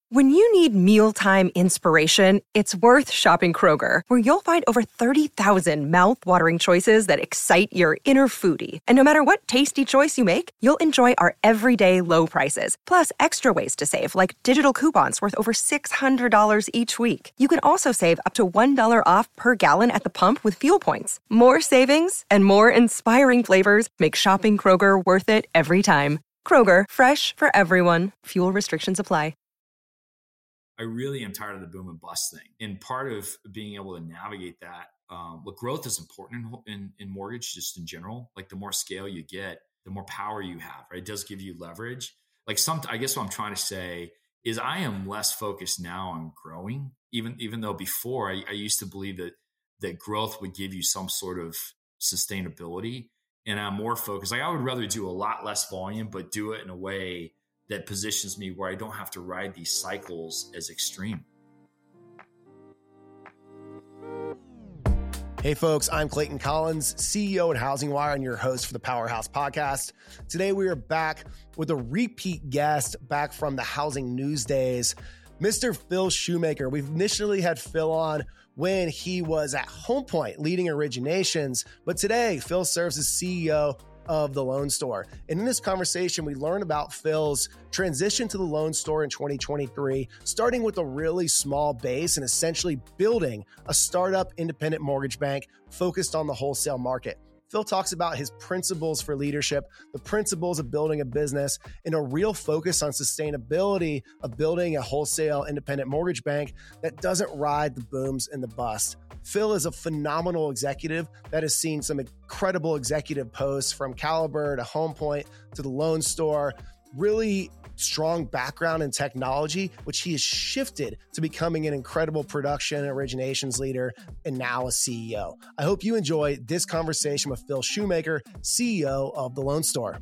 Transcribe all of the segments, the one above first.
When you need mealtime inspiration, it's worth shopping Kroger, where you'll find over 30,000 mouth-watering choices that excite your inner foodie. And no matter what tasty choice you make, you'll enjoy our everyday low prices, plus extra ways to save, like digital coupons worth over $600 each week. You can also save up to $1 off per gallon at the pump with fuel points. More savings and more inspiring flavors make shopping Kroger worth it every time. Kroger, fresh for everyone. Fuel restrictions apply. I really am tired of the boom and bust thing. And part of being able to navigate that, look, growth is important in mortgage, just in general. Like the more scale you get, the more power you have, right? It does give you leverage. I guess what I'm trying to say is I am less focused now on growing, even though before I used to believe that growth would give you some sort of sustainability. And I'm more focused. Like I would rather do a lot less volume, but do it in a way that positions me where I don't have to ride these cycles as extreme. Hey folks, I'm Clayton Collins, CEO at Housing Wire and your host for the Powerhouse Podcast. Today we are back with a repeat guest back from the Housing News Days, Mr. Phil Shoemaker. We've initially had Phil on when he was at Home Point leading originations, but today Phil serves as CEO of the Loan Store. And in this conversation, we learn about Phil's transition to the Loan Store in 2023, starting with a really small base and essentially building a startup independent mortgage bank focused on the wholesale market. Phil talks about his principles for leadership, the principles of building a business, and a real focus on sustainability of building a wholesale independent mortgage bank that doesn't ride the booms and the bust. Phil is a phenomenal executive that has seen some incredible executive posts from Caliber to Home Point to the Loan Store, really strong background in technology, which he has shifted to becoming an incredible production and originations leader and now a CEO. I hope you enjoy this conversation with Phil Shoemaker, CEO of the Loan Store.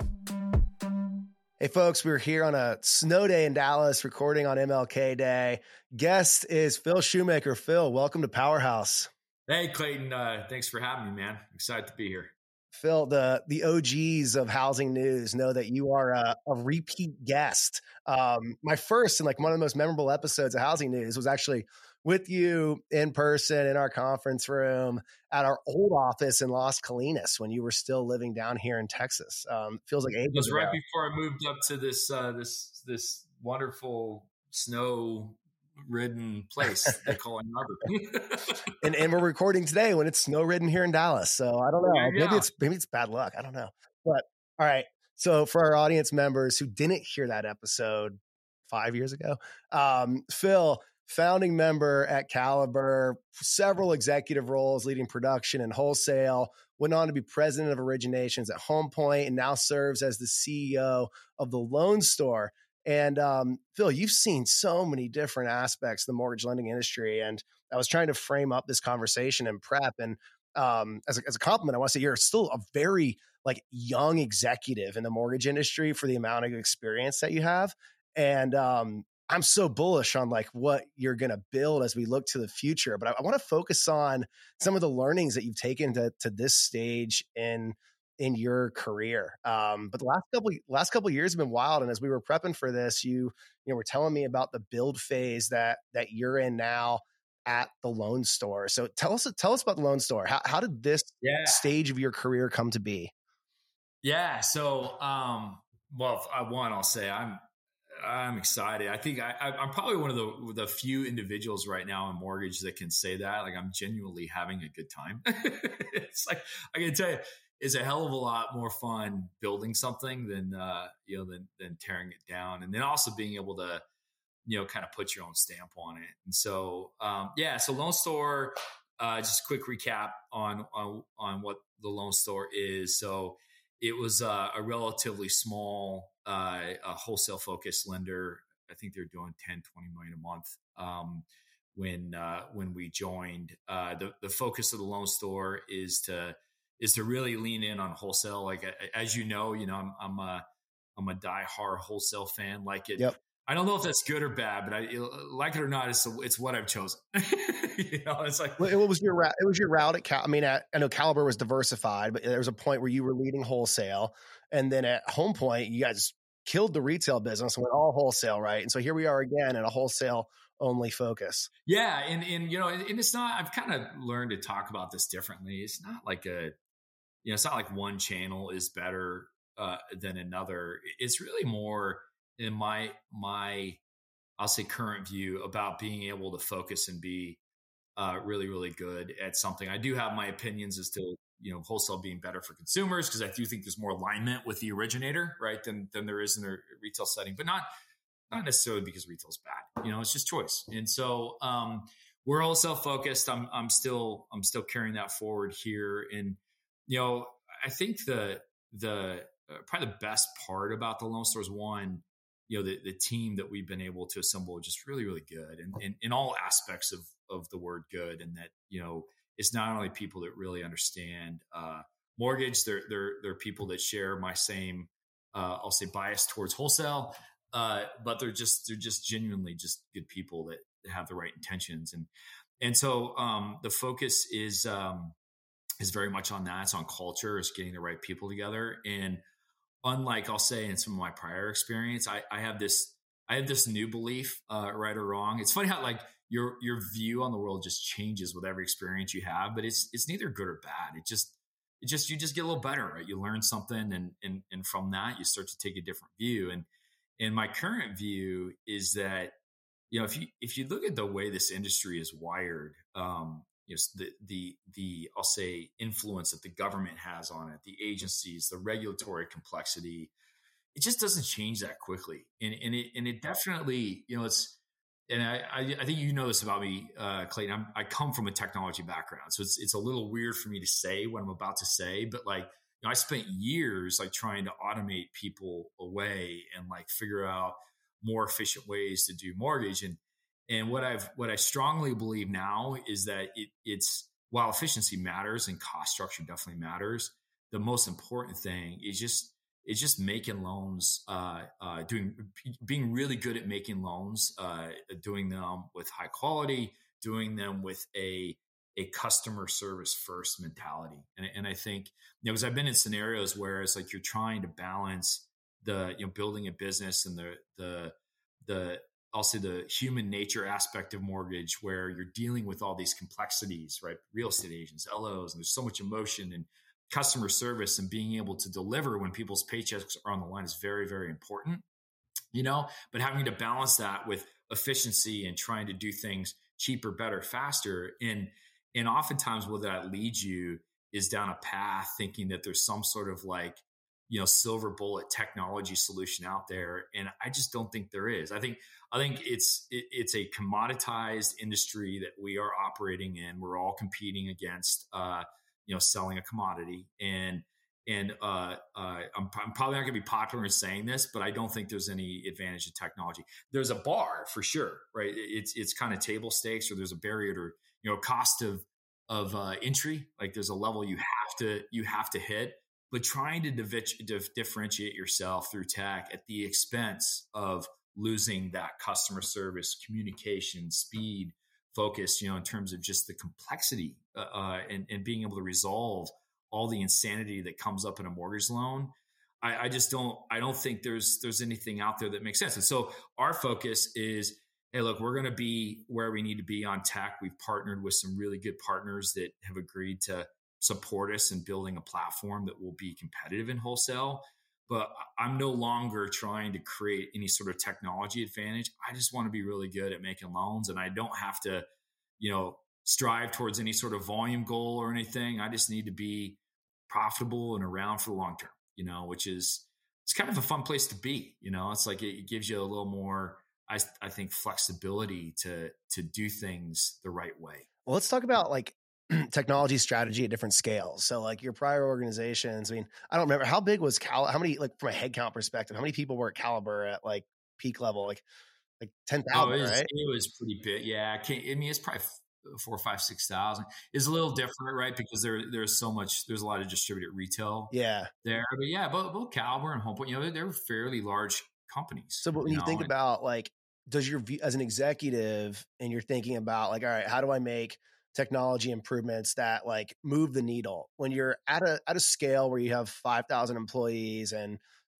Hey folks, we're here on a snow day in Dallas recording on MLK Day. Guest is Phil Shoemaker. Phil, welcome to Powerhouse. Hey Clayton, thanks for having me, man. Excited to be here. Phil, the OGs of Housing News know that you are a repeat guest. My first and one of the most memorable episodes of Housing News was actually with you in person in our conference room at our old office in Las Colinas when you were still living down here in Texas. Feels like ages It was right ago. before I moved up to this wonderful snow-ridden place they call Ann Arbor. and we're recording today when it's snow-ridden here in Dallas. So I don't know. Yeah. Maybe it's bad luck. I don't know. But all right. So for our audience members who didn't hear that episode 5 years ago, Phil, founding member at Caliber, several executive roles leading production and wholesale, went on to be president of originations at Home Point and now serves as the CEO of the Loan Store. And Phil, you've seen so many different aspects of the mortgage lending industry. And I was trying to frame up this conversation and prep. And as a compliment, I want to say you're still a very young executive in the mortgage industry for the amount of experience that you have. And I'm so bullish on what you're going to build as we look to the future. But I want to focus on some of the learnings that you've taken to this stage in your career. But the last couple of years have been wild. And as we were prepping for this, you were telling me about the build phase that you're in now at the Loan Store. So tell us about the Loan Store. How did this stage of your career come to be? Yeah. So, I'll say I'm excited. I think I'm probably one of the few individuals right now in mortgage that can say that. I'm genuinely having a good time. It's I can tell you, it's a hell of a lot more fun building something than tearing it down, and then also being able to kind of put your own stamp on it. And so so Loan Store. Just a quick recap on what the Loan Store is. So it was a relatively small, a wholesale focused lender. I think they're doing 10, 20 million a month. When we joined, the focus of the Loan Store is to really lean in on wholesale. As I'm a diehard wholesale fan. Yep. I don't know if that's good or bad, but like it or not, it's what I've chosen. It's well, it was your route. It was your route at Cal. I mean, I know Caliber was diversified, but there was a point where you were leading wholesale, and then at Home Point, you guys killed the retail business and went all wholesale, right? And so here we are again in a wholesale only focus. Yeah. And it's not, I've kind of learned to talk about this differently. It's not like it's not like one channel is better than another. It's really more in my, I'll say current view about being able to focus and be really, really good at something. I do have my opinions as to, wholesale being better for consumers, because I do think there's more alignment with the originator, right, than there is in the retail setting, but not necessarily because retail's bad. It's just choice. And so we're wholesale focused. I'm still carrying that forward here. And, I think the probably the best part about the Lone Star is one, the team that we've been able to assemble is just really, really good, and in all aspects of the word good. And that, it's not only people that really understand mortgage, they're people that share my same, I'll say, bias towards wholesale, but they're just genuinely just good people that have the right intentions. And so the focus is very much on that. It's on culture, it's getting the right people together. And unlike, I'll say, in some of my prior experience, I have this new belief, right or wrong. It's funny how like your view on the world just changes with every experience you have, but it's neither good or bad. You just get a little better, right? You learn something, and from that you start to take a different view. And my current view is that, if you look at the way this industry is wired, the I'll say influence that the government has on it, the agencies, the regulatory complexity, it just doesn't change that quickly. And it definitely, and I think this about me, Clayton. I come from a technology background, so it's a little weird for me to say what I'm about to say, but like, I spent years like trying to automate people away and like figure out more efficient ways to do mortgage. And what I strongly believe now is that it's while efficiency matters and cost structure definitely matters, the most important thing is just making loans, being really good at making loans, doing them with high quality, doing them with a customer service first mentality. And I think, because I've been in scenarios where it's like you're trying to balance the, building a business and the I'll say the human nature aspect of mortgage, where you're dealing with all these complexities, right? Real estate agents, LOs, and there's so much emotion, and customer service and being able to deliver when people's paychecks are on the line is very, very important, but having to balance that with efficiency and trying to do things cheaper, better, faster. And oftentimes where that leads you is down a path thinking that there's some sort of like, silver bullet technology solution out there. And I just don't think there is. I think it's a commoditized industry that we are operating in. We're all competing against, selling a commodity. And I'm probably not going to be popular in saying this, but I don't think there's any advantage of technology. There's a bar for sure, right? It's kind of table stakes, or there's a barrier to, cost of entry. Like there's a level you have to hit. But trying to differentiate yourself through tech at the expense of losing that customer service, communication, speed, focus, in terms of just the complexity and being able to resolve all the insanity that comes up in a mortgage loan. I don't think there's anything out there that makes sense. And so our focus is, hey, look, we're going to be where we need to be on tech. We've partnered with some really good partners that have agreed to support us in building a platform that will be competitive in wholesale. But I'm no longer trying to create any sort of technology advantage. I just want to be really good at making loans, and I don't have to, strive towards any sort of volume goal or anything. I just need to be profitable and around for the long term, which is, it's kind of a fun place to be. It's like it gives you a little more, I think, flexibility to do things the right way. Well, let's talk about like technology strategy at different scales. So like your prior organizations, I mean, I don't remember how big was how many, like from a headcount perspective, how many people were at Caliber at like peak level, like 10,000, right? It was pretty big. Yeah. It's probably 4,000, 5,000, 6,000. It's a little different, right? Because there's a lot of distributed retail there. But yeah, both Caliber and HomePoint, they're fairly large companies. So but when you think about like, does your view as an executive, and you're thinking about like, all right, how do I make technology improvements that like move the needle when you're at a scale where you have 5,000 employees and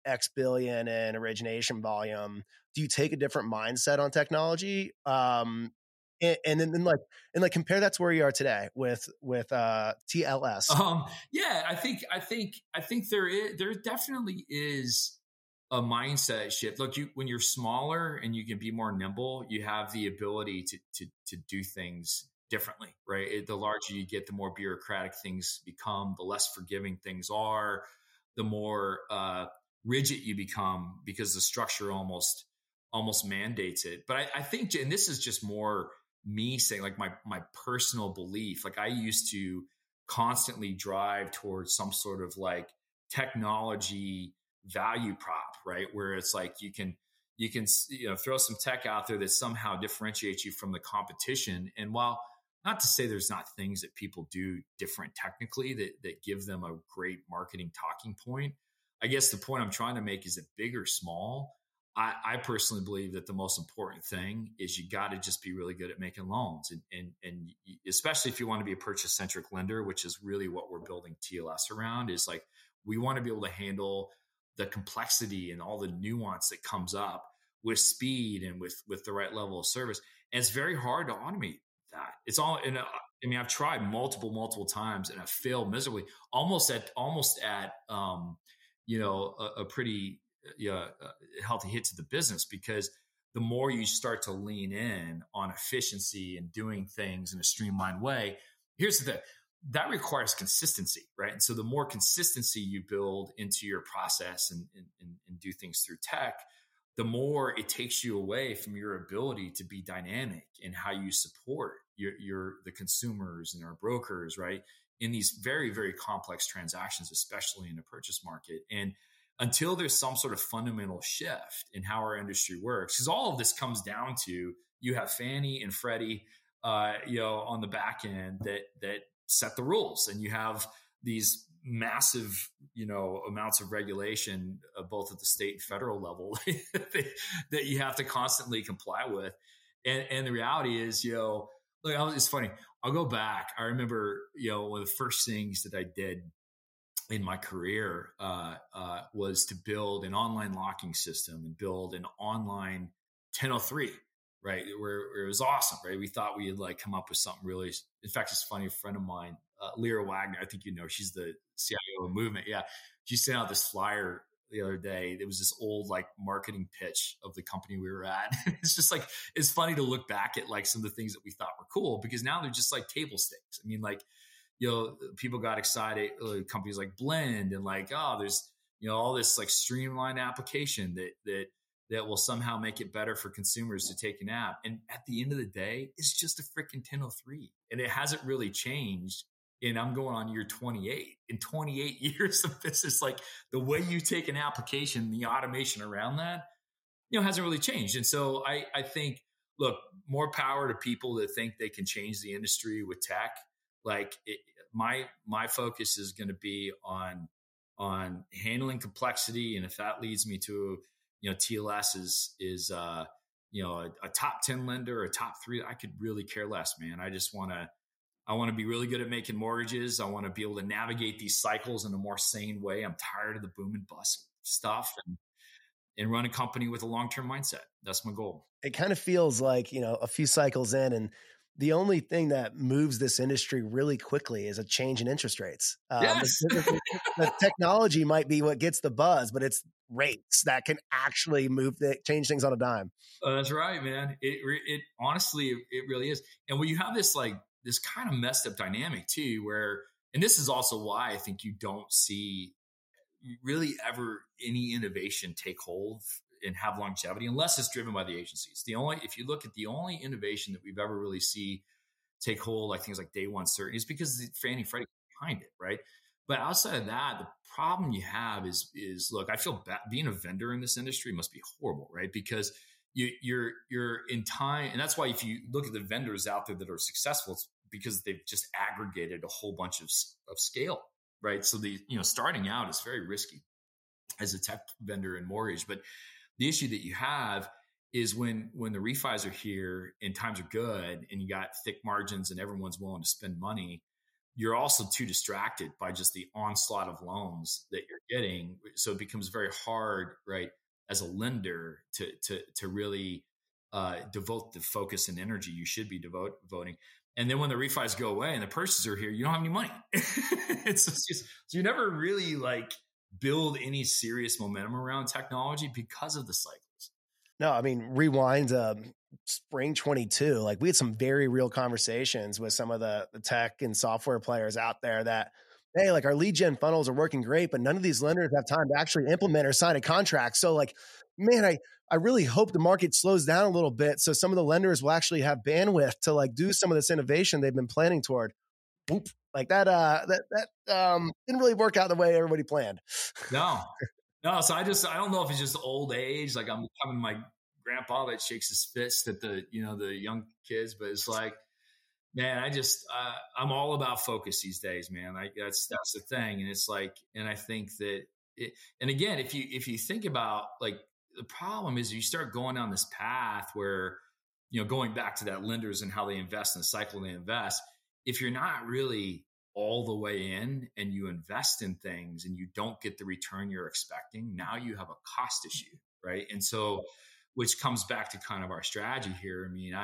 X billion in origination volume, do you take a different mindset on technology? And then like compare that to where you are today with TLS. Yeah, I think there definitely is a mindset shift. Look, when you're smaller and you can be more nimble, you have the ability to do things differently, right? The larger you get, the more bureaucratic things become, the less forgiving things are, the more rigid you become because the structure almost mandates it. But I think, and this is just more me saying, like my personal belief, like I used to constantly drive towards some sort of like technology value prop, right? Where it's like you can throw some tech out there that somehow differentiates you from the competition. And while not to say there's not things that people do different technically that give them a great marketing talking point, I guess the point I'm trying to make is that big or small, I personally believe that the most important thing is you got to just be really good at making loans. And especially if you want to be a purchase centric lender, which is really what we're building TLS around, is like, we want to be able to handle the complexity and all the nuance that comes up with speed and with the right level of service. And it's very hard to automate that. It's all, and I mean, I've tried multiple times and I've failed miserably, almost at a pretty healthy hit to the business, because the more you start to lean in on efficiency and doing things in a streamlined way, here's the thing, that requires consistency, right? And so the more consistency you build into your process and do things through tech, the more it takes you away from your ability to be dynamic in how you support the consumers and our brokers, right? In these very, very complex transactions, especially in the purchase market. And until there's some sort of fundamental shift in how our industry works, because all of this comes down to, you have Fannie and Freddie, on the back end that set the rules, and you have these massive, amounts of regulation, both at the state and federal level that you have to constantly comply with. And the reality is, it's funny. I'll go back. I remember, one of the first things that I did in my career was to build an online locking system and build an online 1003, right? Where it was awesome, right? We thought we had like come up with something really, in fact, it's funny, a friend of mine, Lyra Wagner, I think, she's the CIO of Movement. Yeah. She sent out this flyer the other day. It was this old like marketing pitch of the company we were at. It's just like, it's funny to look back at like some of the things that we thought were cool, because now they're just like table stakes. I mean, like, people got excited, companies like Blend, and like, oh, there's, all this like streamlined application that will somehow make it better for consumers to take an app. And at the end of the day, it's just a freaking 1003, and it hasn't really changed. And I'm going on year 28. In 28 years of business, like the way you take an application, the automation around that, hasn't really changed. And so I think, look, more power to people that think they can change the industry with tech. Like my focus is going to be on handling complexity. And if that leads me to, TLS is a top 10 lender, a top 3, I could really care less, man. I want to be really good at making mortgages. I want to be able to navigate these cycles in a more sane way. I'm tired of the boom and bust stuff, and run a company with a long-term mindset. That's my goal. It kind of feels like, a few cycles in, and the only thing that moves this industry really quickly is a change in interest rates. Yes. The technology might be what gets the buzz, but it's rates that can actually change things on a dime. That's right, man. It honestly, it really is. And when you have this kind of messed up dynamic too, where, and this is also why I think you don't see really ever any innovation take hold and have longevity unless it's driven by the agencies. If you look at the only innovation that we've ever really see take hold, like things like day one certainty, is because Fannie and Freddie behind it, right? But outside of that, the problem you have is look, I feel bad being a vendor in this industry must be horrible, right? Because you're in time, and that's why if you look at the vendors out there that are successful, it's because they've just aggregated a whole bunch of scale, right? So starting out is very risky as a tech vendor in mortgage. But the issue that you have is when the refis are here and times are good and you got thick margins and everyone's willing to spend money, you're also too distracted by just the onslaught of loans that you're getting. So it becomes very hard, right, as a lender to really devote the focus and energy you should be devoting. And then when the refis go away and the purchases are here, you don't have any money. It's just, so you never really like build any serious momentum around technology because of the cycles. No, I mean, rewind spring 22. Like we had some very real conversations with some of the tech and software players out there that, hey, like our lead gen funnels are working great, but none of these lenders have time to actually implement or sign a contract. So like, man, I really hope the market slows down a little bit so some of the lenders will actually have bandwidth to like do some of this innovation they've been planning toward. Oop, like that didn't really work out the way everybody planned. No. So I don't know if it's just old age. Like I'm becoming my grandpa that shakes his fist at the young kids, but it's like, man, I'm all about focus these days, man. That's the thing. And it's like, and I think that and again, if you think about like the problem is you start going down this path where, going back to that lenders and how they invest in the cycle they invest, if you're not really all the way in and you invest in things and you don't get the return you're expecting, now you have a cost issue, right? And so, which comes back to kind of our strategy here. I mean,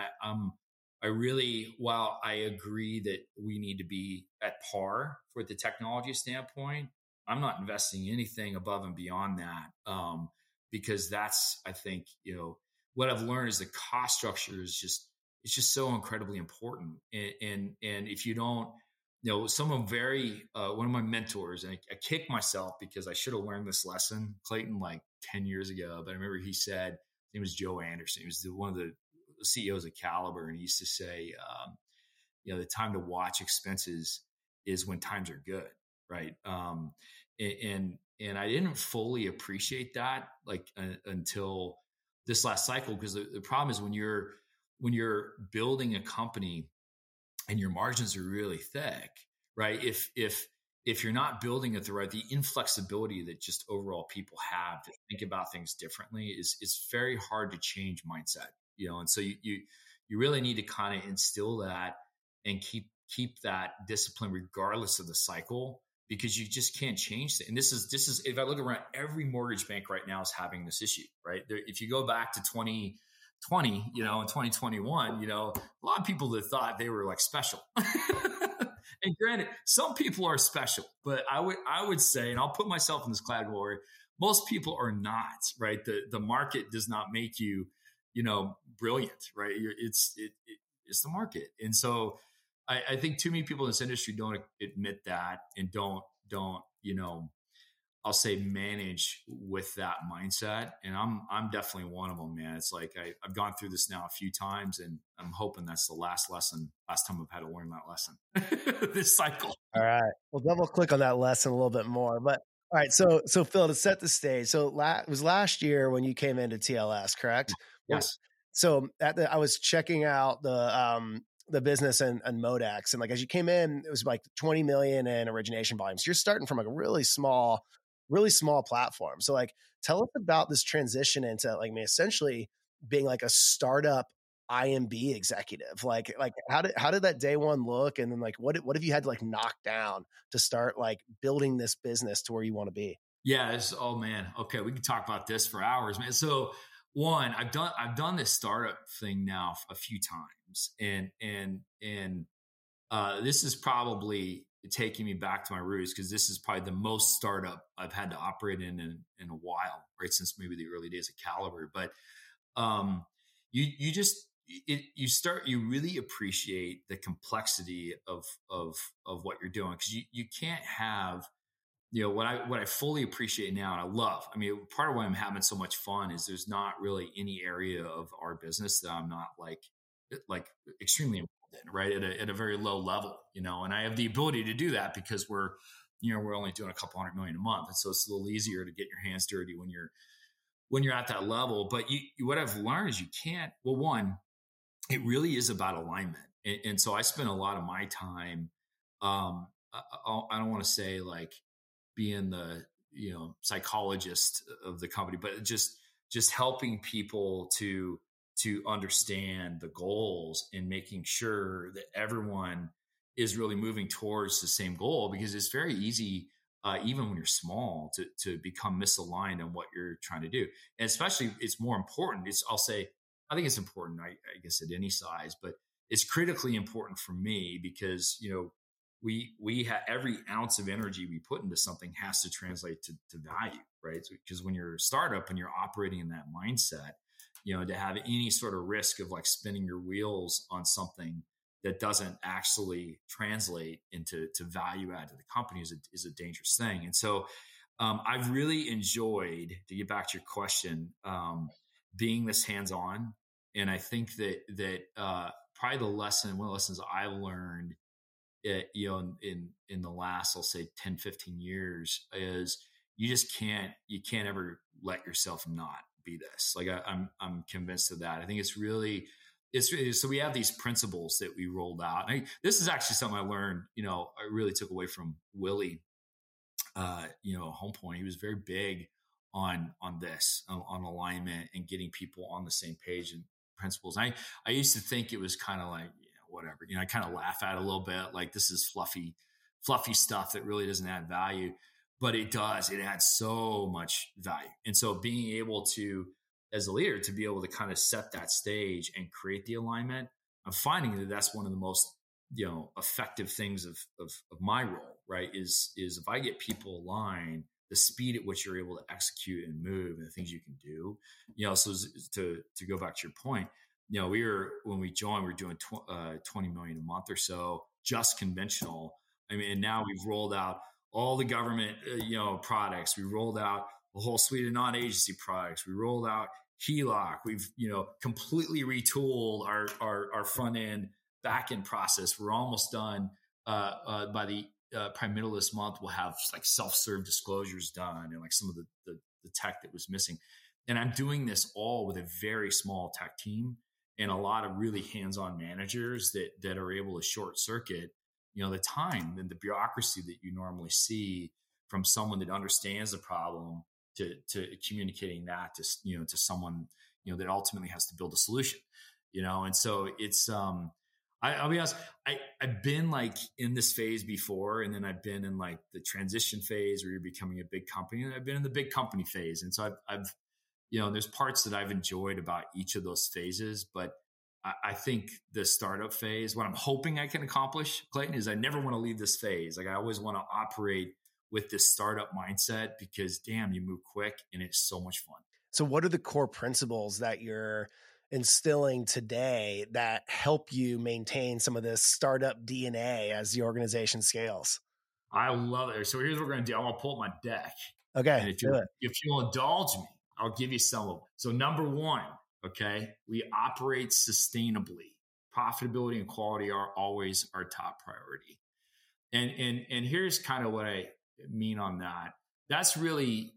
while I agree that we need to be at par for the technology standpoint, I'm not investing anything above and beyond that, because that's, I think, what I've learned is the cost structure is it's just so incredibly important. And if you don't, someone one of my mentors, and I kick myself because I should have learned this lesson, Clayton, like 10 years ago. But I remember he said, his name was Joe Anderson. He was one of the CEOs of Caliber. And he used to say, the time to watch expenses is when times are good. Right. And I didn't fully appreciate that until this last cycle, because the problem is when you're building a company and your margins are really thick, right? If you're not building it the inflexibility that just overall people have to think about things differently is very hard to change mindset, and so you really need to kind of instill that and keep that discipline regardless of the cycle, because you just can't change it. And this is if I look around, every mortgage bank right now is having this issue, right? If you go back to 2020, in 2021, a lot of people that thought they were like special. And granted, some people are special, but I would say, and I'll put myself in this category, most people are not, right? The market does not make you, brilliant, right? It's the market. And so I think too many people in this industry don't admit that and don't, I'll say manage with that mindset. And I'm definitely one of them, man. It's like, I've gone through this now a few times, and I'm hoping that's the last time I've had to learn that lesson this cycle. All right. We'll double click on that lesson a little bit more, but all right. So Phil, to set the stage. So it was last year when you came into TLS, correct? Yes. So I was checking out the business and Modex, and like as you came in, it was like 20 million in origination volume. So you're starting from like a really small platform. So like, tell us about this transition into like essentially being like a startup IMB executive. Like how did that day one look? And then like, what have you had to like knock down to start like building this business to where you want to be? Yeah. Oh man. Okay. We can talk about this for hours, man. So one, I've done this startup thing now a few times, and this is probably taking me back to my roots, because this is probably the most startup I've had to operate in a while, right? Since maybe the early days of Caliber. But you really appreciate the complexity of what you're doing, because you can't have, what I fully appreciate now, and I love. I mean, part of why I'm having so much fun is there's not really any area of our business that I'm not like extremely involved in, right? At a very low level, and I have the ability to do that because we're only doing a couple $100 million a month. And so it's a little easier to get your hands dirty when you're at that level. But what I've learned is you can't, well, one, it really is about alignment. And so I spend a lot of my time, I don't want to say like being the, psychologist of the company, but just helping people to understand the goals and making sure that everyone is really moving towards the same goal, because it's very easy, even when you're small, to become misaligned on what you're trying to do. And especially, it's more important. I think it's important, I guess, at any size, but it's critically important for me because, we have every ounce of energy we put into something has to translate to value, right? Because when you're a startup and you're operating in that mindset, to have any sort of risk of like spinning your wheels on something that doesn't actually translate into value add to the company is a dangerous thing. And so I've really enjoyed, to get back to your question, being this hands-on. And I think that probably one of the lessons I've learned, in the last, I'll say 10, 15 years, is you can't ever let yourself not be this. Like I'm convinced of that. I think it's really, so we have these principles that we rolled out. This is actually something I learned, I really took away from Willie, Home Point. He was very big on this, on alignment and getting people on the same page and principles. I used to think it was kind of like, whatever, I kind of laugh at it a little bit. Like, this is fluffy stuff that really doesn't add value, but it does. It adds so much value. And so being able to, as a leader, to be able to kind of set that stage and create the alignment, I'm finding that that's one of the most, effective things of my role, right? Is if I get people aligned, the speed at which you're able to execute and move and the things you can do, so to go back to your point, when we joined, we were doing 20 million a month or so, just conventional. And now we've rolled out all the government, products. We rolled out a whole suite of non-agency products. We rolled out HELOC. We've, completely retooled our front end, back end process. We're almost done. By the probably middle of this month, we'll have like self-serve disclosures done and like some of the tech that was missing. And I'm doing this all with a very small tech team and a lot of really hands-on managers that are able to short circuit, the time and the bureaucracy that you normally see from someone that understands the problem to communicating that to someone, that ultimately has to build a solution, and so it's, I'll be honest, I've been like in this phase before, and then I've been in like the transition phase where you're becoming a big company, and I've been in the big company phase. And so I've there's parts that I've enjoyed about each of those phases, but I think the startup phase, what I'm hoping I can accomplish, Clayton, is I never want to leave this phase. Like, I always want to operate with this startup mindset because, damn, you move quick and it's so much fun. So what are the core principles that you're instilling today that help you maintain some of this startup DNA as the organization scales? I love it. So here's what we're going to do. I'm going to pull up my deck. Okay. And if you'll indulge me, I'll give you some of them. So number one, okay, we operate sustainably. Profitability and quality are always our top priority. And here's kind of what I mean on that. That's really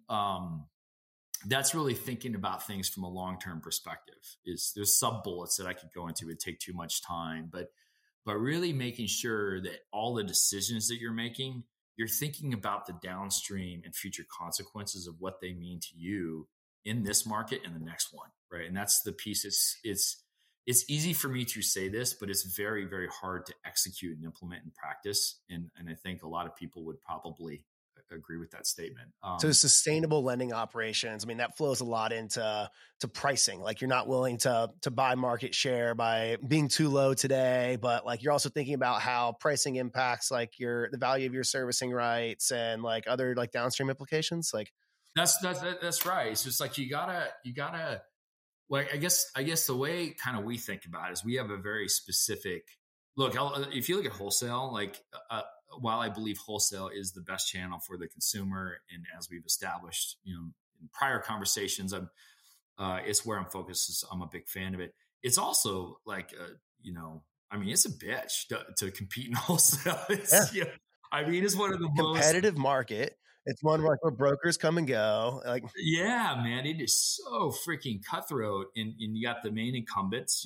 thinking about things from a long-term perspective. There's sub bullets that I could go into. It would take too much time, but really making sure that all the decisions that you're making, you're thinking about the downstream and future consequences of what they mean to you in this market and the next one, right? And that's the piece. It's easy for me to say this, but it's very, very hard to execute and implement in practice. And I think a lot of people would probably agree with that statement. So sustainable lending operations, I mean, that flows a lot into pricing. Like, you're not willing to buy market share by being too low today, but like, you're also thinking about how pricing impacts like the value of your servicing rights and like other like downstream implications. Like, that's right. It's just like, you gotta, like, I guess the way kind of we think about it is we have a very specific look. If you look at wholesale, like, while I believe wholesale is the best channel for the consumer, and as we've established, in prior conversations, it's where I'm focused. I'm a big fan of it. It's also like, it's a bitch to compete in wholesale. It's one of the competitive market. It's one where brokers come and go. Like, yeah, man, it is so freaking cutthroat. And you got the main incumbents,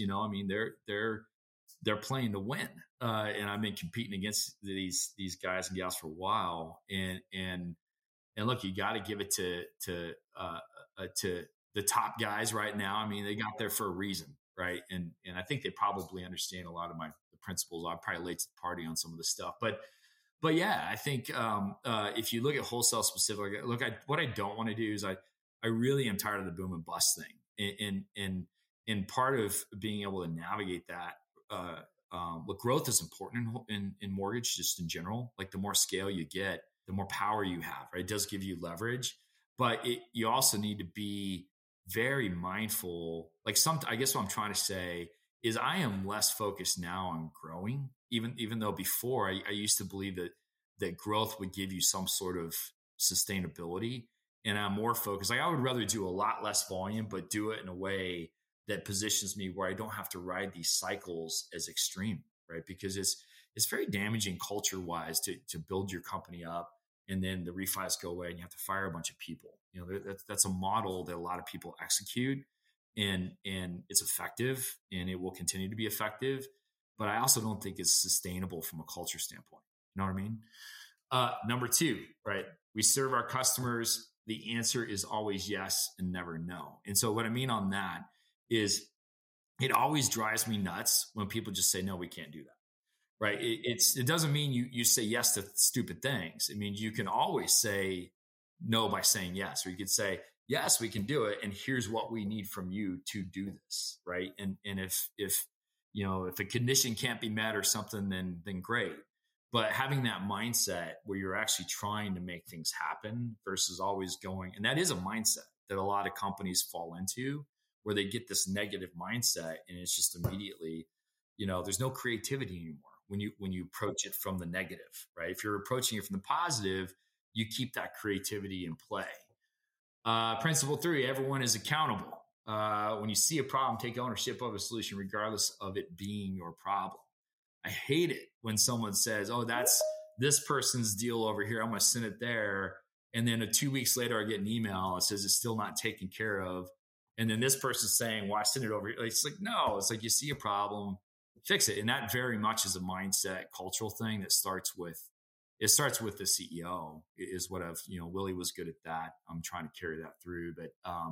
they're playing to win. And I've been competing against these guys and gals for a while. And look, you got to give it to the top guys right now. I mean, they got there for a reason, right? And I think they probably understand a lot of the principles. I'm probably late to the party on some of this stuff, but yeah, I think if you look at wholesale specifically, what I don't want to do is I really am tired of the boom and bust thing, and part of being able to navigate that. Look, growth is important in mortgage, just in general. Like the more scale you get, the more power you have, right? It does give you leverage, but you also need to be very mindful. Like I guess what I'm trying to say is I am less focused now on growing, even though before I used to believe that growth would give you some sort of sustainability. And I'm more focused. Like I would rather do a lot less volume, but do it in a way that positions me where I don't have to ride these cycles as extreme, right? Because it's very damaging culture wise to build your company up and then the refis go away and you have to fire a bunch of people. You know, that's a model that a lot of people execute, and it's effective and it will continue to be effective. But I also don't think it's sustainable from a culture standpoint. You know what I mean? Number two, right? We serve our customers. The answer is always yes and never no. And so what I mean on that is it always drives me nuts when people just say, no, we can't do that. Right. It doesn't mean you say yes to stupid things. It means you can always say no by saying yes, or you could say, yes, we can do it. And here's what we need from you to do this. Right. And if a condition can't be met or something, then great. But having that mindset where you're actually trying to make things happen versus always going, and that is a mindset that a lot of companies fall into, where they get this negative mindset and it's just immediately, there's no creativity anymore when you approach it from the negative, right? If you're approaching it from the positive, you keep that creativity in play. Principle 3, everyone is accountable. When you see a problem, take ownership of a solution, regardless of it being your problem. I hate it when someone says, oh, that's this person's deal over here, I'm going to send it there. And then 2 weeks later, I get an email that says it's still not taken care of. And then this person's saying, well, I sent it over here. It's like, no, it's like you see a problem, fix it. And that very much is a mindset, cultural thing that starts with the CEO is what Willie was good at that. I'm trying to carry that through. But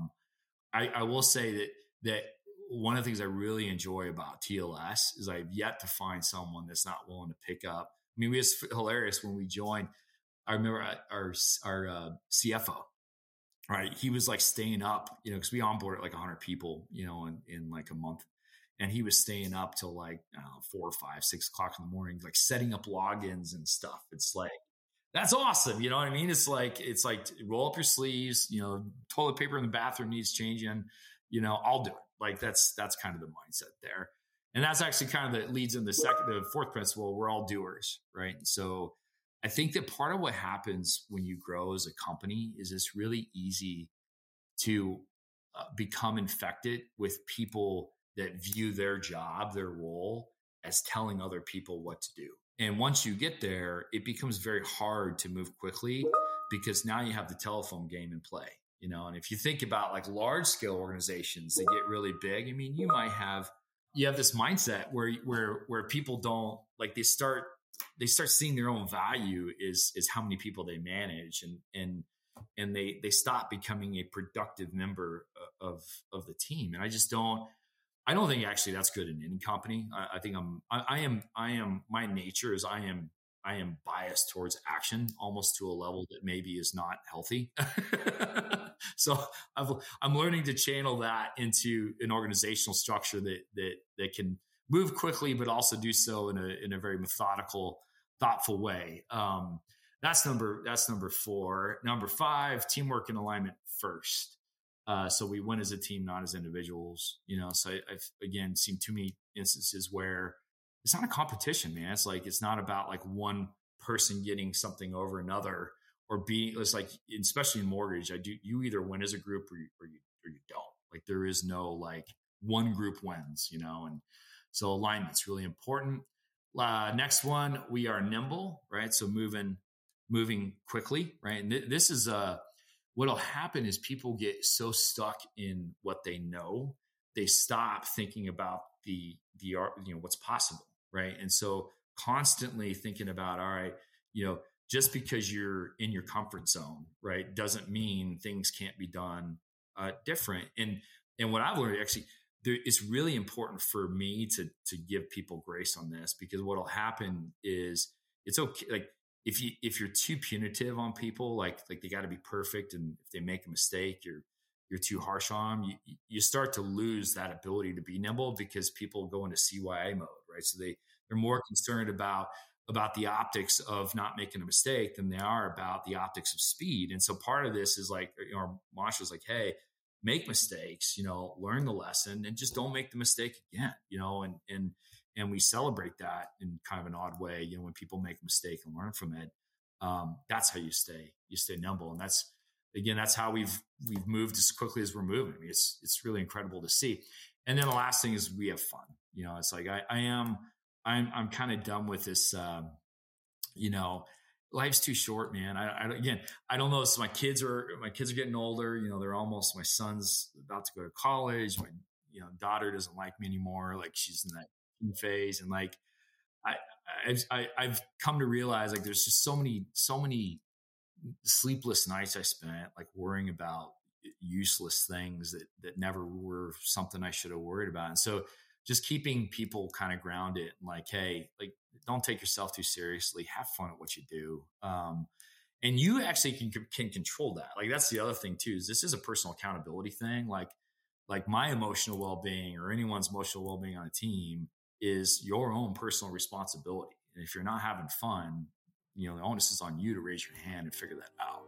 I will say that one of the things I really enjoy about TLS is I've yet to find someone that's not willing to pick up. I mean, it was hilarious when we joined. I remember our CFO, right? He was like staying up, because we onboarded like 100 people, in like a month. And he was staying up till like 4 or 5, 6 o'clock in the morning, like setting up logins and stuff. It's like, that's awesome. You know what I mean? It's like roll up your sleeves, toilet paper in the bathroom needs changing, I'll do it. Like that's kind of the mindset there. And that's actually kind of that leads in the fourth principle. We're all doers, right? And so I think that part of what happens when you grow as a company is it's really easy to become infected with people that view their job, their role as telling other people what to do. And once you get there, it becomes very hard to move quickly because now you have the telephone game in play, and if you think about like large scale organizations that get really big, I mean, you have this mindset where people don't like, they start seeing their own value is how many people they manage and they stop becoming a productive member of the team. And I don't think actually that's good in any company. I think my nature is I am biased towards action almost to a level that maybe is not healthy. So I'm learning to channel that into an organizational structure that can move quickly, but also do so in a very methodical, thoughtful way. That's number 4. Number 5, teamwork and alignment first. So we win as a team, not as individuals, so I've again seen too many instances where it's not a competition, man. It's like, it's not about like one person getting something over another it's like, especially in mortgage, you either win as a group or you don't. Like there is no like one group wins, and so alignment's really important. Next one, we are nimble, right? So moving quickly, right? And this is what'll happen is people get so stuck in what they know, they stop thinking about the what's possible, right? And so constantly thinking about, all right, just because you're in your comfort zone, right, doesn't mean things can't be done different. And what I've learned, actually, it's really important for me to give people grace on this, because what'll happen is it's okay. Like if you're too punitive on people, like they got to be perfect, and if they make a mistake, you're too harsh on them, you start to lose that ability to be nimble, because people go into CYA mode, right? So they're more concerned about the optics of not making a mistake than they are about the optics of speed. And so part of this is like, our mantra is like, hey, make mistakes, learn the lesson, and just don't make the mistake again, and we celebrate that in kind of an odd way. When people make a mistake and learn from it, that's how you stay nimble. And that's how we've moved as quickly as we're moving. I mean, it's really incredible to see. And then the last thing is we have fun. It's like I'm kind of done with this. Life's too short, man. I don't know. So my kids are getting older. My son's about to go to college. My daughter doesn't like me anymore. Like, she's in that phase, and like I've come to realize, like, there's just so many sleepless nights I spent like worrying about useless things that never were something I should have worried about. And so just keeping people kind of grounded, and like, hey, like, don't take yourself too seriously, have fun at what you do. And you actually can control that. Like, that's the other thing too, is this is a personal accountability thing. Like my emotional well-being, or anyone's emotional well-being on a team, is your own personal responsibility. And if you're not having fun, the onus is on you to raise your hand and figure that out.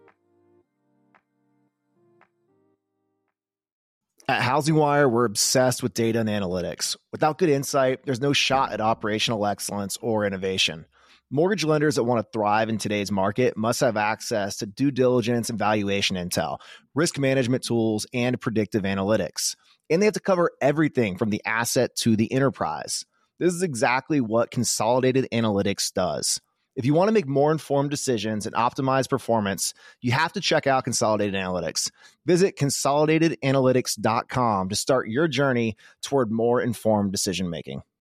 At HousingWire, we're obsessed with data and analytics. Without good insight, there's no shot at operational excellence or innovation. Mortgage lenders that want to thrive in today's market must have access to due diligence and valuation intel, risk management tools, and predictive analytics. And they have to cover everything from the asset to the enterprise. This is exactly what Consolidated Analytics does. If you want to make more informed decisions and optimize performance, you have to check out Consolidated Analytics. Visit consolidatedanalytics.com to start your journey toward more informed decision-making.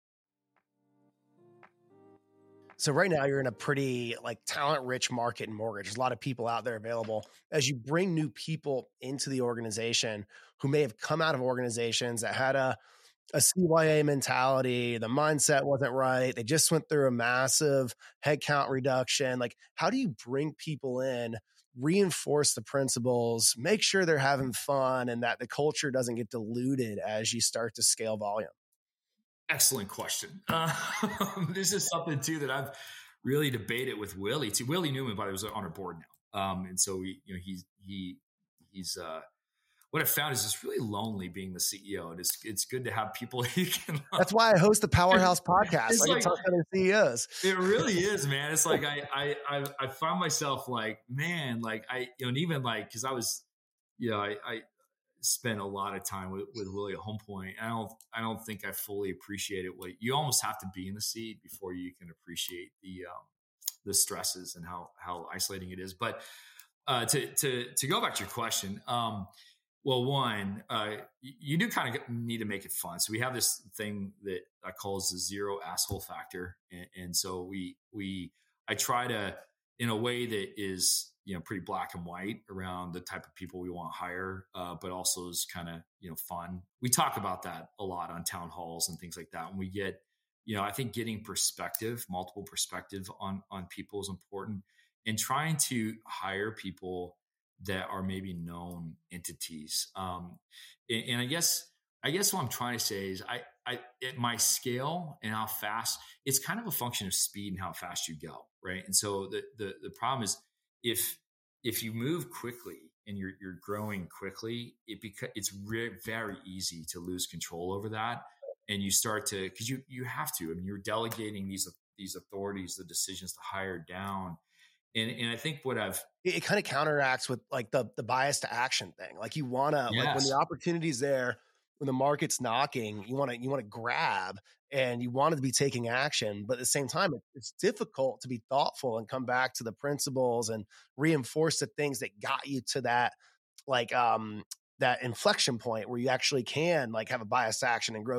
So right now you're in a pretty talent-rich market in mortgage. There's a lot of people out there available. As you bring new people into the organization who may have come out of organizations that had a CYA mentality, the mindset wasn't right, they just went through a massive headcount reduction. Like, how do you bring people in, reinforce the principles, make sure they're having fun, and that the culture doesn't get diluted as you start to scale volume? Excellent question. This is something too that I've really debated with Willie too. Willie Newman, by the way, was on our board now. And so he's what I found is it's really lonely being the CEO. And it's good to have people he can. That's why I host the Powerhouse podcast. I can talk to other CEOs. It really is, man. It's like I find myself like, man, like and even like, because I was, I spent a lot of time with Willie at Home Point. I don't think I fully appreciated what you almost have to be in the seat before you can appreciate the stresses and how isolating it is. But to go back to your question, well, one, you do kind of need to make it fun. So we have this thing that I call the zero asshole factor. And so I try to, in a way that is, pretty black and white around the type of people we want to hire, but also is kind of, fun. We talk about that a lot on town halls and things like that. When we get, I think getting multiple perspective on people is important, and trying to hire people that are maybe known entities. And I guess what I'm trying to say is I at my scale and how fast, it's kind of a function of speed and how fast you go. Right. And so the problem is if you move quickly and you're growing quickly, it's very easy to lose control over that. And you start to, because you have to, I mean, you're delegating these authorities, the decisions to hire down. And I think it kind of counteracts with like the bias to action thing. Like you want to, like when the opportunity's there, when the market's knocking, you want to grab and you want to be taking action. But at the same time, it's difficult to be thoughtful and come back to the principles and reinforce the things that got you to that, that inflection point where you actually can like have a bias to action and grow.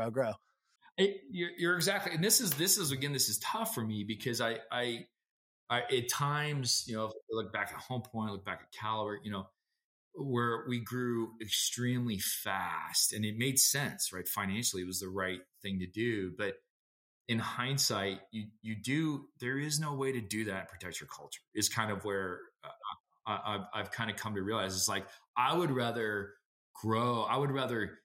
You're exactly. And this is tough for me because I at times, if I look back at Home Point, look back at Caliber, where we grew extremely fast, and it made sense, right? Financially, it was the right thing to do. But in hindsight, there is no way to do that and protect your culture. Is kind of where I've kind of come to realize. It's like I would rather grow. I would rather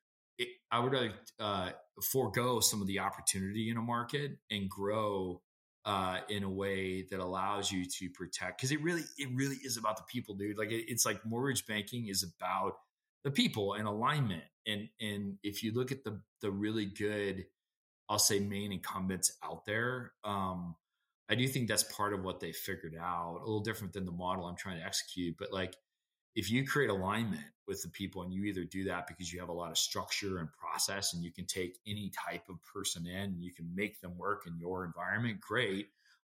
forego some of the opportunity in a market and grow in a way that allows you to protect, because it really is about the people, dude. Like it's like mortgage banking is about the people and alignment. And if you look at the really good, I'll say, main incumbents out there, I do think that's part of what they figured out. A little different than the model I'm trying to execute, but like if you create alignment with the people, and you either do that because you have a lot of structure and process, and you can take any type of person in and you can make them work in your environment, great.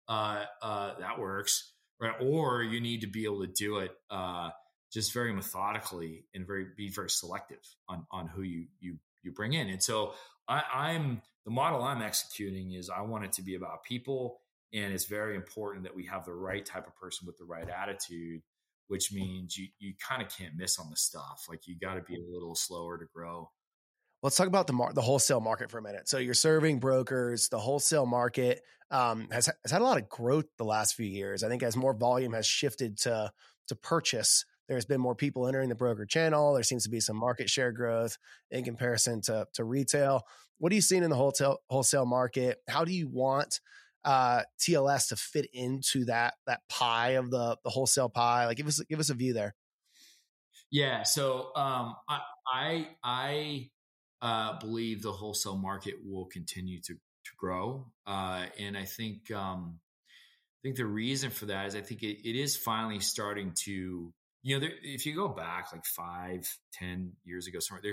That works, right? Or you need to be able to do it just very methodically and be very selective on who you bring in. And so the model I'm executing is I want it to be about people, and it's very important that we have the right type of person with the right attitude, which means you kind of can't miss on the stuff. Like you got to be a little slower to grow. Let's talk about the wholesale market for a minute. So you're serving brokers. The wholesale market has had a lot of growth the last few years. I think as more volume has shifted to purchase, there's been more people entering the broker channel. There seems to be some market share growth in comparison to retail. What are you seeing in the wholesale market? How do you want TLS to fit into that pie of the wholesale pie? Like give us a view there. Yeah. So I believe the wholesale market will continue to grow. And I think the reason for that is I think it is finally starting to, if you go back like 5-10 years ago, somewhere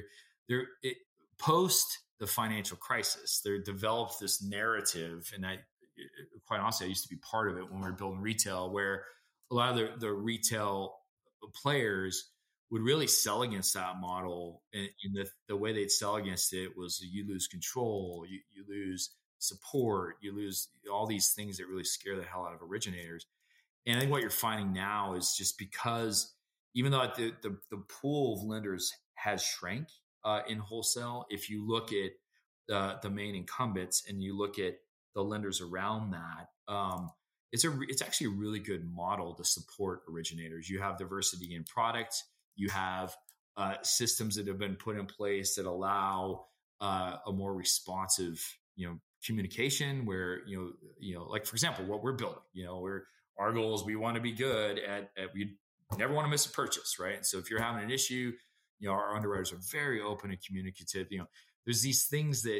post the financial crisis, there developed this narrative, and quite honestly, I used to be part of it when we were building retail, where a lot of the retail players would really sell against that model. And the way they'd sell against it was you lose control, you lose support, you lose all these things that really scare the hell out of originators. And I think what you're finding now is just because even though the pool of lenders has shrank in wholesale, if you look at the main incumbents and you look at the lenders around that, it's actually a really good model to support originators. You have diversity in product. You have systems that have been put in place that allow a more responsive, communication. Where like for example, what we're building, our goal is we want to be good at we never want to miss a purchase, right? And so if you're having an issue, our underwriters are very open and communicative. There's these things that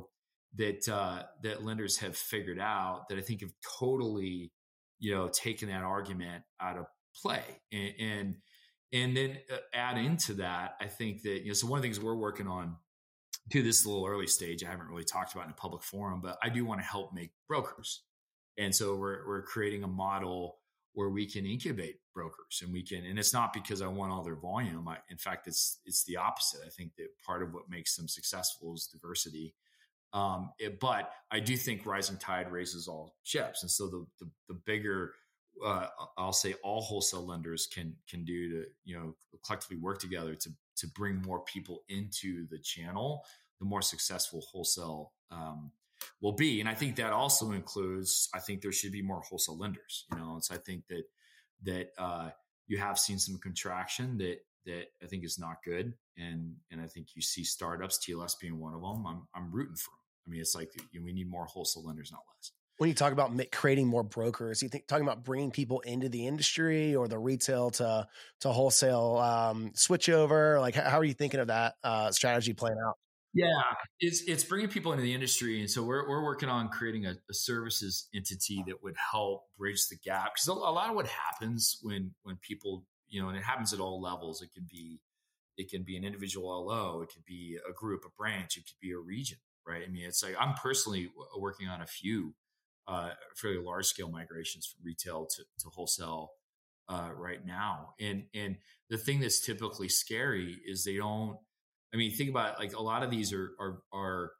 that lenders have figured out that I think have totally taken that argument out of play, and then add into that, I think that, so one of the things we're working on too, this is a little early stage, I haven't really talked about in a public forum, but I do want to help make brokers. And so we're creating a model where we can incubate brokers, and and it's not because I want all their volume. In fact, it's the opposite. I think that part of what makes them successful is diversity. But I do think rising tide raises all ships. And so the bigger, I'll say all wholesale lenders can do to, collectively work together to bring more people into the channel, the more successful wholesale will be. And I think that also includes, I think there should be more wholesale lenders, and so I think that you have seen some contraction that I think is not good. And I think you see startups, TLS being one of them. I'm rooting for them. I mean, it's like we need more wholesale lenders, not less. When you talk about creating more brokers, you talking about bringing people into the industry or the retail to wholesale switch over? Like, how are you thinking of that strategy playing out? Yeah, it's bringing people into the industry. And so we're working on creating a services entity that would help bridge the gap. Because a lot of what happens when people, and it happens at all levels, it can be an individual LO, it could be a group, a branch, it could be a region, right? I mean, it's like I'm personally working on a few fairly large scale migrations from retail to wholesale right now. And the thing that's typically scary is they don't, I mean, think about it, like a lot of these are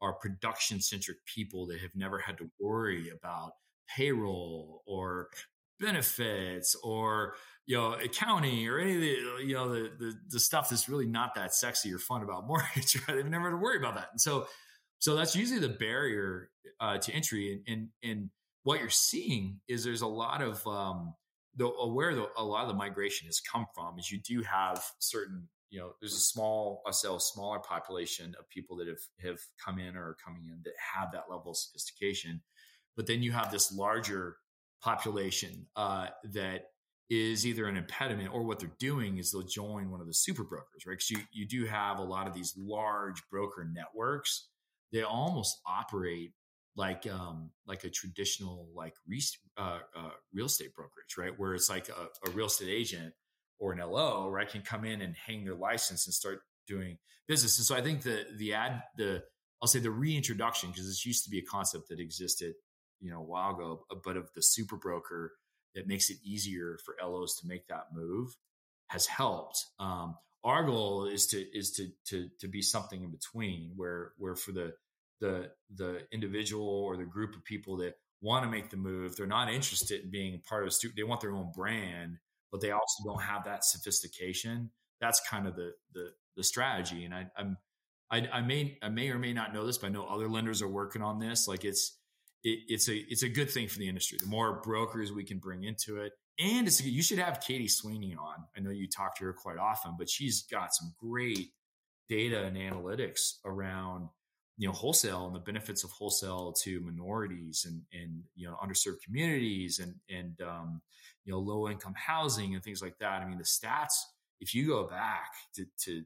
production centric people that have never had to worry about payroll or benefits or, accounting or any of the, the stuff that's really not that sexy or fun about mortgage. Right? They've never had to worry about that. And so that's usually the barrier to entry. And what you're seeing is there's a lot of a lot of the migration has come from is you do have certain, there's a smaller population of people that have come in or are coming in that have that level of sophistication. But then you have this larger population that is either an impediment or what they're doing is they'll join one of the super brokers, right? Because you do have a lot of these large broker networks. They almost operate like a traditional real estate brokerage, right? Where it's like a real estate agent or an LO, right, can come in and hang their license and start doing business. And so I think I'll say the reintroduction, because this used to be a concept that existed, a while ago, but of the super broker that makes it easier for LOs to make that move has helped. Our goal is to be something in between where for the individual or the group of people that want to make the move, they're not interested in being part of they want their own brand, but they also don't have that sophistication. That's kind of the strategy. And I may or may not know this, but I know other lenders are working on this. Like it's a good thing for the industry. The more brokers we can bring into it, and you should have Katie Sweeney on. I know you talk to her quite often, but she's got some great data and analytics around wholesale and the benefits of wholesale to minorities and underserved communities and low income housing and things like that. I mean, the stats, if you go back to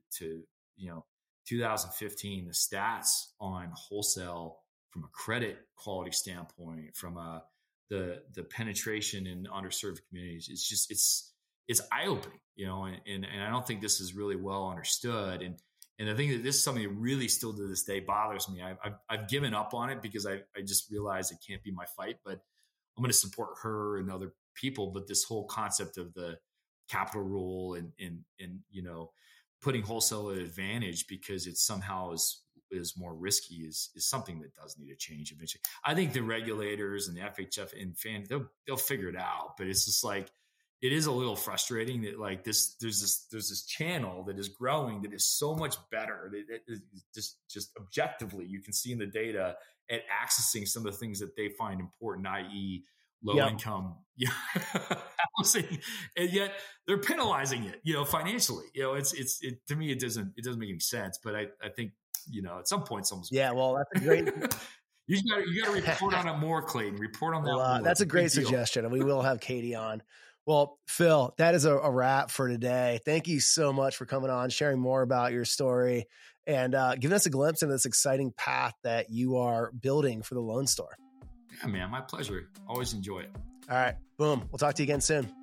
2015, the stats on wholesale from a credit quality standpoint, from the penetration in underserved communities, it's eye opening, and I don't think this is really well understood. And I think that this is something that really still to this day bothers me. I've given up on it because I just realized it can't be my fight, but I'm going to support her and other people. But this whole concept of the capital rule and putting wholesale at advantage because it somehow is more risky is something that does need to change eventually. I think the regulators and the FHF and FAN, they'll figure it out, but it's just like, it is a little frustrating that like there's this channel that is growing that is so much better. It just objectively, you can see in the data at accessing some of the things that they find important, i.e. low income housing, and yet they're penalizing it, financially. To me, it doesn't make any sense. But I think, at some point, someone's well, that's a great. You got to report on it more, Clayton. Report on that. More. That's a great suggestion, and we will have Katie on. Well, Phil, that is a wrap for today. Thank you so much for coming on, sharing more about your story, and giving us a glimpse into this exciting path that you are building for the Loan Store. Yeah, man, my pleasure. Always enjoy it. All right, boom. We'll talk to you again soon.